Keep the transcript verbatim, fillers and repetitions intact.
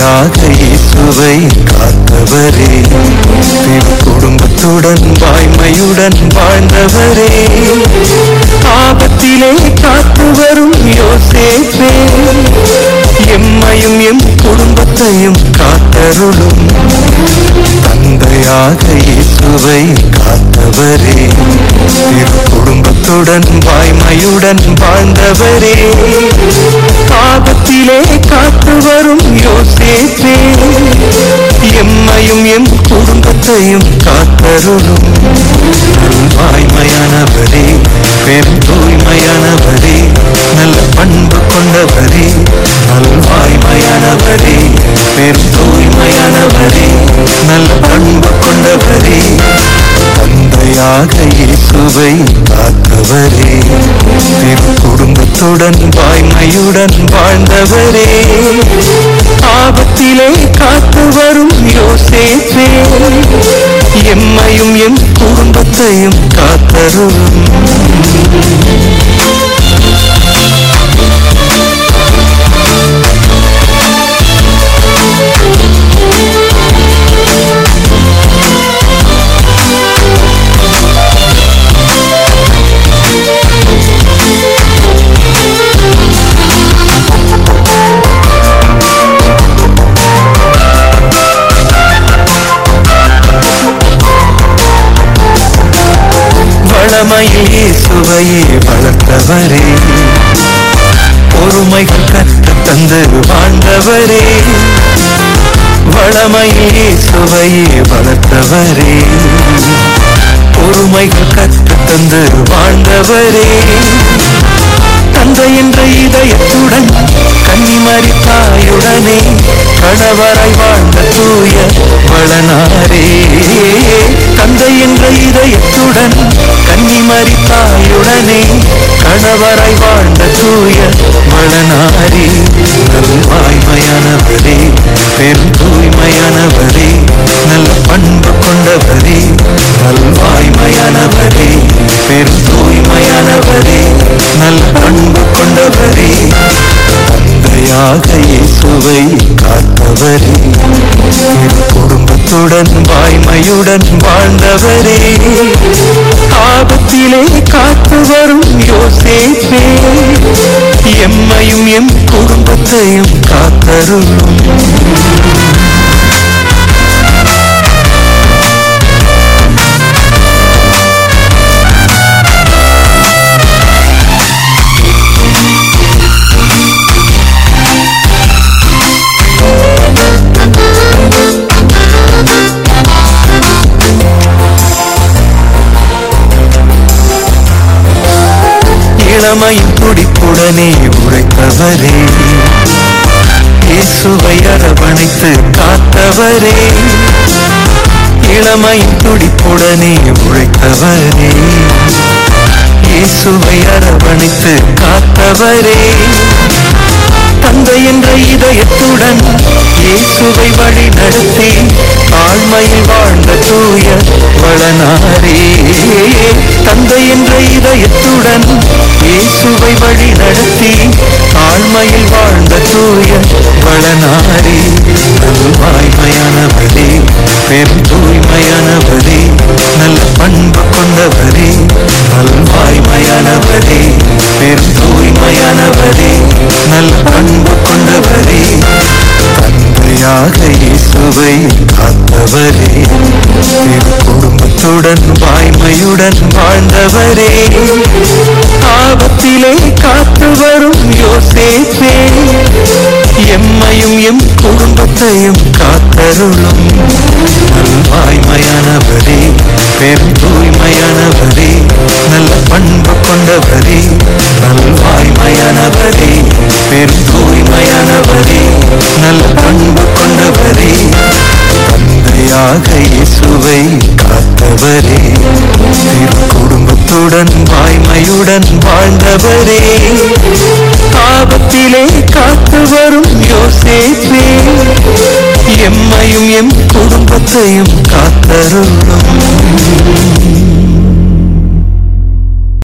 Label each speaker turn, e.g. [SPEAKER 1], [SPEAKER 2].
[SPEAKER 1] தந்தையாக இயேசுவை காத்தவரே, திரு குடும்பத்துடன் வாய்மையுடன் வாழ்ந்தவரே, ஆபத்திலே காத்து வரும் யோசேப்பே, எம்மையும் எம் குடும்பத்தையும் காத்தருளும். தந்தையாக இயேசுவை காத்தவரே, திரு குடும்பத்துடன் வாய்மையுடன் வாழ்ந்தவரே, ஆபத்திலே காத்து வரும் யோசேப்பே, எம்மையும் எம் குடும்பத்தையும் காத்தருளும். வாய்மையானவரே, பெரும் தூய்மையானவரே, நல்ல பண்பு கொண்டவரே, நல்வாய்மையானவரே, பெரும் தூய்மையானவரே, நல்ல பண்பு கொண்டவரே, தந்தையாக இயேசுவை காத்தவரே, திரு குடும்பத்துடன் வாய்மையுடன் வாழ்ந்தவரே, ஆபத்திலே காத்து வரும் யோசேப்பே, எம்மையும் எம் குடும்பத்தையும் காத்தருளும். வளமையில் இயேசுவையே வளர்த்தவரே, பொறுமைகள் கற்று தந்து வாழ்ந்தவரே, வளமையில் இயேசுவையே வளர்த்தவரே, பொறுமைகள் கற்று தந்து வாழ்ந்தவரே, தந்தை என்ற இதயத்துடன் கன்னிமரி தாயுடனே கணவராய் வாழ்ந்த தூய வளனாரே, தந்தை என்ற இதயத்துடன் கன்னிமரி தாயுடனே கணவராய் வாழ்ந்த தூய வளனாரே, நல்வாய்மையானவரே, பெரும் தூய்மையானவரே, நல்ல பண்பு கொண்டவரே, நல்வாய்மையானவரே, பெரும் தூய்மையானவரே, நல்ல பண்பு கொண்டவரே, தந்தையாக இயேசுவை காத்தவரே, திரு குடும்பத்துடன் வாய்மையுடன் வாழ்ந்தவரே, ஆபத்திலே காத்து வரும் யோசேப்பே, எம்மையும் எம் குடும்பத்தையும் காத்தருளும். இளமையின் துடிப்புடனே உழைத்தவரே, இயேசுவை அரவணைத்து காத்தவரே, இளமையின் துடிப்புடனே உழைத்தவரே, இயேசுவை அரவணைத்து காத்தவரே, தந்தை என்ற இதயத்துடன் இயேசுவை வழி நடத்தி ஆழ்மையில் வாழ்ந்த தூய வளனாரே, தந்தை என்ற இதயத்துடன் இயேசுவை வழி நடத்தி ஆழ்மையில் வாழ்ந்த தூய வளனாரே, நல்வாய்மையானவரே, பெரும் தூய்மையானவரே, நல்ல பண்பு கொண்டவரே, நல்வாய்மையானவரே, பெரும் தூய்மையானவரே, நல்ல பண்பு கொண்டவரே, தந்தையாக இயேசுவை காத்தவரே, திரு குடும்பத்துடன் வாய்மையுடன் வாழ்ந்தவரே, ஆபத்திலே காத்து வரும் யோசேப்பே, எம்மையும் எம் குடும்பத்தையும் காத்தருளும். நல்வாய்மையானவரே, பெரும் தூய்மையானவரே, நல்ல பண்பு கொண்டவரே, நல்வாய்மையானவரே, பெரும் தூய்மையானவரே, நல்ல பண்பு கொண்டவரே, தந்தையாக இயேசுவை காத்தவரே, திரு குடும்பத்துடன் வாய்மையுடன் வாழ்ந்தவரே, ஆபத்திலே காத்து வரும் யோசேப்பே, எம்மையும் எம் குடும்பத்தையும் காத்தருளும்.